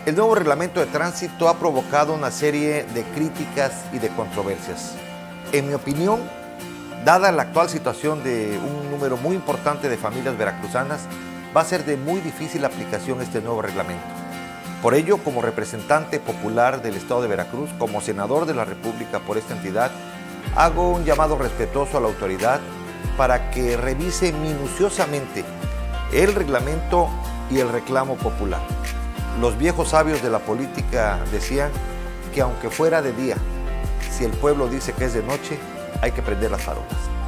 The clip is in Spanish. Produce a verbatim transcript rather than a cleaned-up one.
El nuevo reglamento de tránsito ha provocado una serie de críticas y de controversias. En mi opinión, dada la actual situación de un número muy importante de familias veracruzanas, va a ser de muy difícil aplicación este nuevo reglamento. Por ello, como representante popular del Estado de Veracruz, como senador de la República por esta entidad, hago un llamado respetuoso a la autoridad para que revise minuciosamente el reglamento y el reclamo popular. Los viejos sabios de la política decían que aunque fuera de día, si el pueblo dice que es de noche, hay que prender las farolas.